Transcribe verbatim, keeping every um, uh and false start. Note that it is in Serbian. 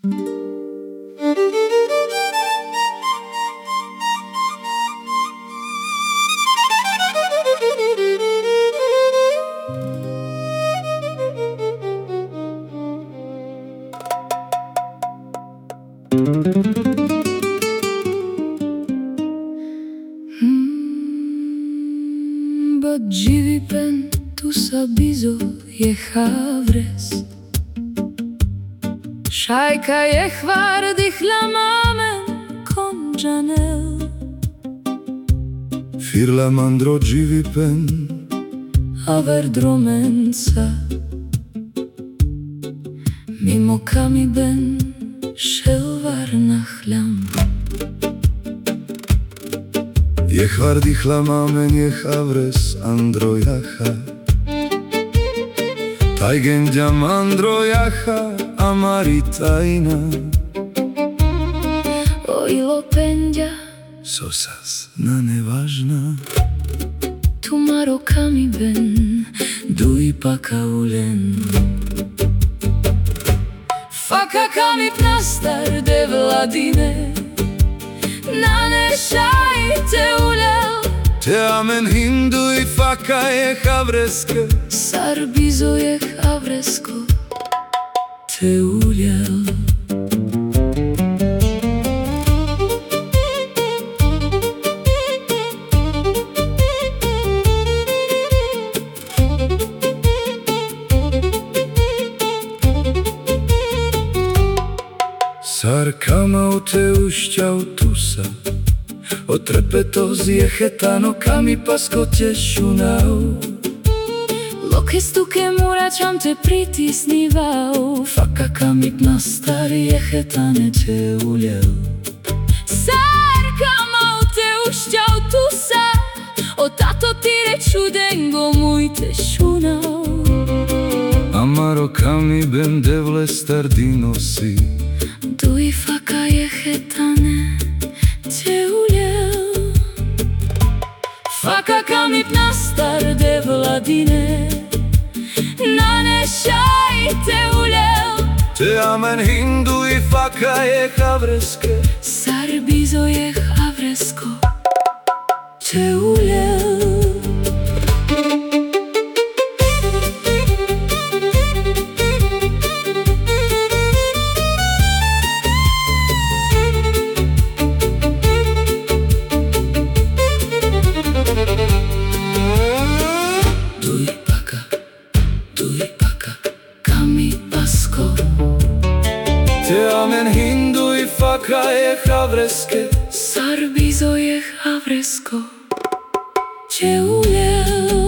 Bë gjivi pen tu sabizo je havres Shajka je hvar dihla mamen con Janel Firla mandro gjivi pen Aver dromenca Mimo kami ben Shelvar nachlam Je hvar dihla mamen je havres andro jaha Tajgen djam andro jaha amari tajna Ojlo pendja Sosas na nevažna Tumaro kami ben Dui pakaulen Faka kami pnastar de vladine Nane šajte ulel Te amen hindu i faka je havreske Sarbizo je havresko Te uljel Sar kamau te ušćau tusa Otrepeto zjehetano kami pasko te šunau Loke stuke muračam te pritisnivao Faka kami pnastar jehetane te uljel Sar kamau te ušćau tusa O tato ti reču dengo muj te šunau Amaro kami ben devle stardinosi Dui faka jehetane te uljel Faka kami pnastar de vladine Nane šajte uljel Te amen hindu i faka je havreske Sarbizo je havresko Te uljel Dui paka, dui paka, kami pasko Te amen hindu i faka je havreske Sarbizo je havresko Te uljel